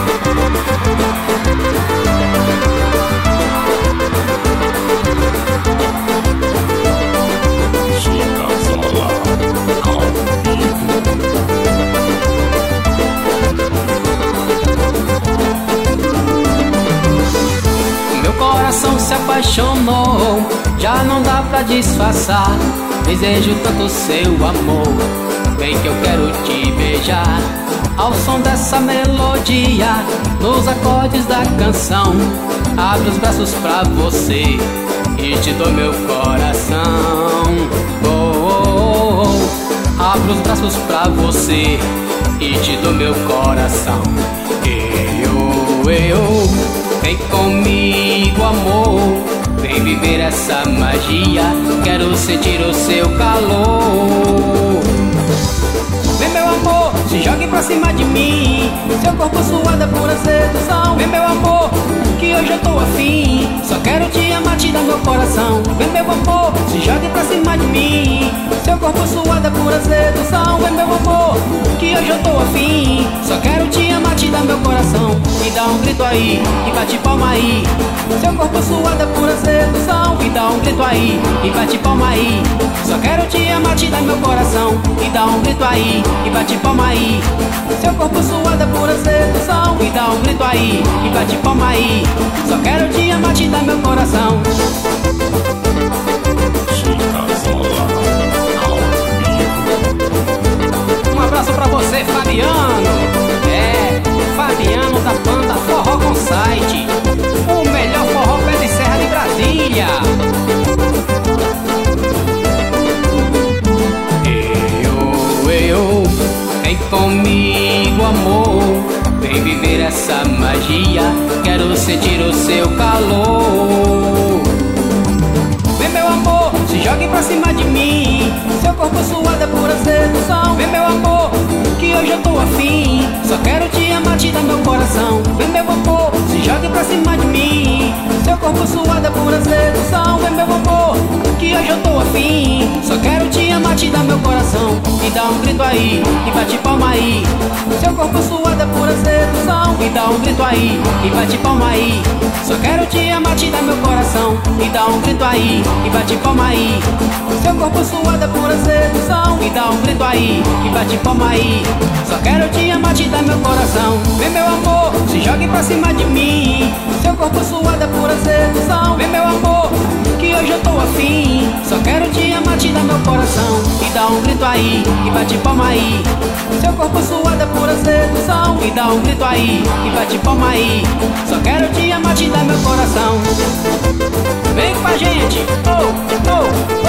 Se apaixonou, já não dá pra disfarçar. Desejo tanto seu amor, bem que eu quero te beijar. Ao som dessa melodia, nos acordes da canção, abro os braços pra você e te dou meu coração. Oh, oh, oh. Abro os braços pra você e te dou meu coração. Vem comigo, amor, vem viver essa magia. Quero sentir o seu calor. Vem, meu amor, se jogue pra cima de mim. Seu corpo suado é pura sedução. Vem, meu amor, que hoje eu tô afim. Só quero te amar, te dar meu coração. Vem, meu amor, se jogue pra cima de mim. Seu corpo suado é pura sedução. Vem, meu amor, que hoje eu tô afim. Só quero te amar, te dar meu coração. E dá um grito aí, e bate palma aí. Seu corpo suado é pura sedução. E dá um grito aí, e bate palma aí. Só quero te amar, te dar meu coração. E dá um grito aí, e bate palma aí. Seu corpo suado é pura sedução. E dá um grito aí, e bate palma aí. Só quero te amar, te dar meu coração. Um abraço pra você, Fabiano. É, Fabiano da banda Forró com Site, o melhor forró pé de serra de Brasília. Vem comigo, amor, vem viver essa magia. Quero sentir o seu calor. Vem, meu amor, se jogue pra cima de mim. Seu corpo suado é pura sedução. Vem, meu amor, que hoje eu tô afim. Só quero te amar, te dar meu coração. Vem, meu amor, se jogue pra cima de mim. Seu corpo suado é pura sedução. Vem, meu amor, que hoje eu tô afim. Só quero te amar, te dar meu coração. E dá um grito aí, e bate palma aí. Seu corpo suado é pura sedução. E dá um grito aí, e bate palma aí. Só quero te amar, te dar meu coração. E dá um grito aí, e bate palma aí. Seu corpo suado é pura sedução. E dá um grito aí, e bate palma aí. Só quero te amar, te dar meu coração. Vem, meu amor, se jogue pra cima de mim. Seu corpo suado é pura sedução. Vem, meu amor, que hoje eu tô afim. Só quero te amar, te dar meu coração. E dá um grito aí, e bate palma aí. Seu corpo suado é pura sedução. E dá um grito aí, e bate palma aí. Só quero te amar, te dar meu coração. Vem com a gente, oh, oh.